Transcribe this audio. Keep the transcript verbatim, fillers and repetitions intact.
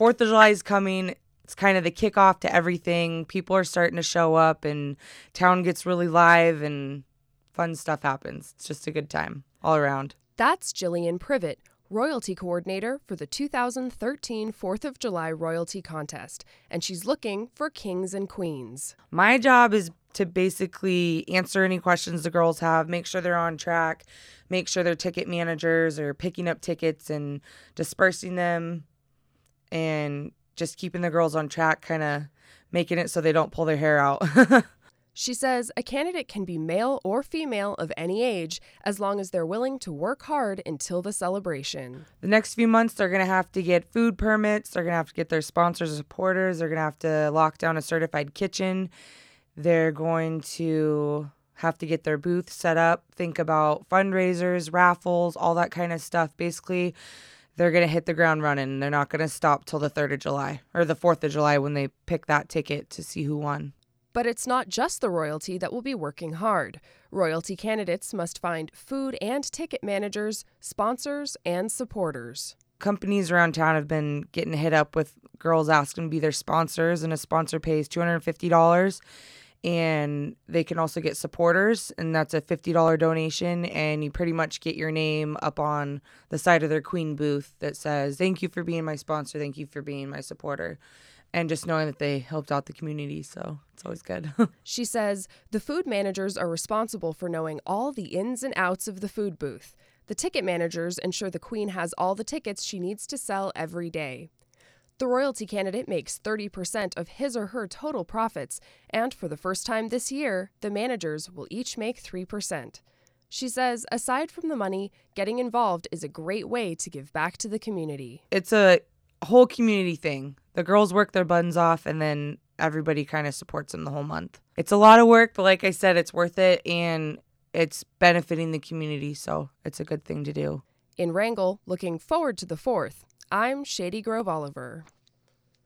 fourth of July is coming. It's kind of the kickoff to everything. People are starting to show up and town gets really live and fun stuff happens. It's just a good time all around. That's Jillian Privet, Royalty Coordinator for the two thousand thirteen fourth of July Royalty Contest, and she's looking for kings and queens. My job is to basically answer any questions the girls have, make sure they're on track, make sure they're ticket managers or picking up tickets and dispersing them, and just keeping the girls on track, kind of making it so they don't pull their hair out. She says a candidate can be male or female of any age as long as they're willing to work hard until the celebration. The next few months, they're going to have to get food permits. They're going to have to get their sponsors and supporters. They're going to have to lock down a certified kitchen. They're going to have to get their booth set up, think about fundraisers, raffles, all that kind of stuff. Basically, they're going to hit the ground running. They're not going to stop till the third of July or the fourth of July when they pick that ticket to see who won. But it's not just the royalty that will be working hard. Royalty candidates must find food and ticket managers, sponsors, and supporters. Companies around town have been getting hit up with girls asking to be their sponsors, and a sponsor pays two hundred fifty dollars. And they can also get supporters, and that's a fifty dollars donation, and you pretty much get your name up on the side of their queen booth that says, "Thank you for being my sponsor, thank you for being my supporter." And just knowing that they helped out the community, so it's always good. She says the food managers are responsible for knowing all the ins and outs of the food booth. The ticket managers ensure the queen has all the tickets she needs to sell every day. The royalty candidate makes thirty percent of his or her total profits, and for the first time this year, the managers will each make three percent. She says, aside from the money, getting involved is a great way to give back to the community. It's a whole community thing. The girls work their buns off, and then everybody kind of supports them the whole month. It's a lot of work, but like I said, it's worth it, and it's benefiting the community, so it's a good thing to do. In Wrangell, looking forward to the fourth, I'm Shady Grove Oliver.